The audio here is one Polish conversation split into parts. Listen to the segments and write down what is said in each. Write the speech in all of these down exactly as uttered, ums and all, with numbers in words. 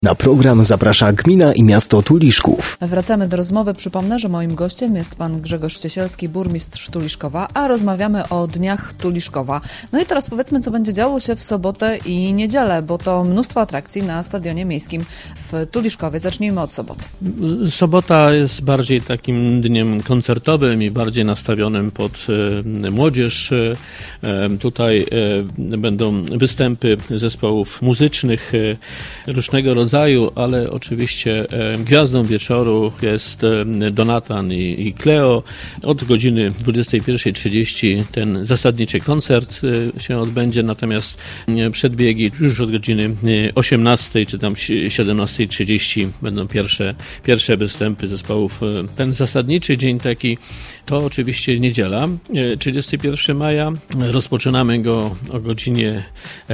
Na program zaprasza gmina i miasto Tuliszków. Wracamy do rozmowy. Przypomnę, że moim gościem jest pan Grzegorz Ciesielski, burmistrz Tuliszkowa, a rozmawiamy o Dniach Tuliszkowa. No i teraz powiedzmy, co będzie działo się w sobotę i niedzielę, bo to mnóstwo atrakcji na Stadionie Miejskim w Tuliszkowie. Zacznijmy od soboty. Sobota jest bardziej takim dniem koncertowym i bardziej nastawionym pod e, młodzież. E, tutaj e, będą występy zespołów muzycznych e, różnego rodzaju, ale oczywiście e, gwiazdą wieczoru jest e, Donatan i, i Kleo. Od godziny dwudziestej pierwszej trzydzieści ten zasadniczy koncert e, się odbędzie, natomiast e, przedbiegi już od godziny osiemnastej czy tam siedemnastej trzydzieści będą pierwsze, pierwsze występy zespołów. Ten zasadniczy dzień taki to oczywiście niedziela, trzydziestego pierwszego maja. Rozpoczynamy go o godzinie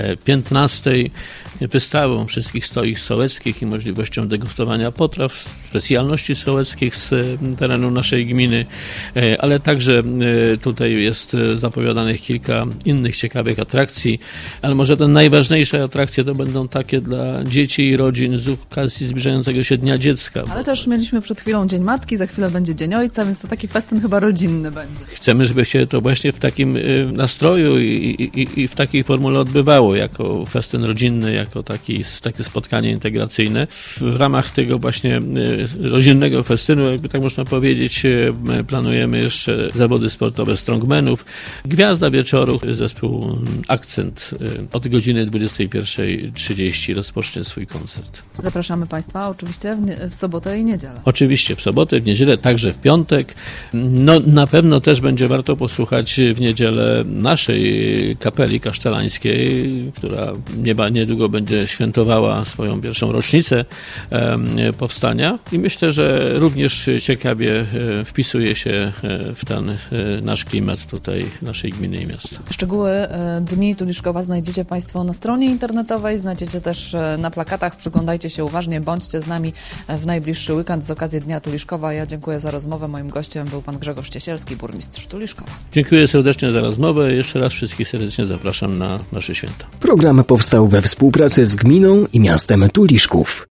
piętnastej wystawą wszystkich stoisk sołeckich i możliwością degustowania potraw, specjalności sołeckich z terenu naszej gminy, ale także tutaj jest zapowiadanych kilka innych ciekawych atrakcji, ale może te najważniejsze atrakcje to będą takie dla dzieci i rodzin z okazji zbliżającego się Dnia Dziecka. Ale też mieliśmy przed chwilą Dzień Matki, za chwilę będzie Dzień Ojca, więc to taki festyn chyba rodzinny będzie. Chcemy, żeby się to właśnie w takim nastroju i, i, i w takiej formule odbywało, jako festyn rodzinny, jako taki, takie spotkanie integracyjne. W ramach tego właśnie rodzinnego festynu, jakby tak można powiedzieć, planujemy jeszcze zawody sportowe strongmenów. Gwiazda wieczoru, zespół Akcent od godziny dwudziestej pierwszej trzydzieści rozpocznie swój koncert. Zapraszamy Państwa oczywiście w, nie, w sobotę i niedzielę. Oczywiście w sobotę, w niedzielę, także w piątek. No na pewno też będzie warto posłuchać w niedzielę naszej kapeli kasztelańskiej, która nieba niedługo będzie świętowała swoją pierwszą rocznicę e, powstania i myślę, że również ciekawie e, wpisuje się w ten e, nasz klimat tutaj naszej gminy i miasta. Szczegóły e, Dni Tuliszkowa znajdziecie Państwo na stronie internetowej, znajdziecie też e, na plakatach. Przyglądajcie się uważnie, bądźcie z nami w najbliższy weekend z okazji Dnia Tuliszkowa. Ja dziękuję za rozmowę. Moim gościem był pan Grzegorz Ciesielski, burmistrz Tuliszkowa. Dziękuję serdecznie za rozmowę. Jeszcze raz wszystkich serdecznie zapraszam na nasze święta. Program powstał we współpracy z gminą i miastem Tuliszków.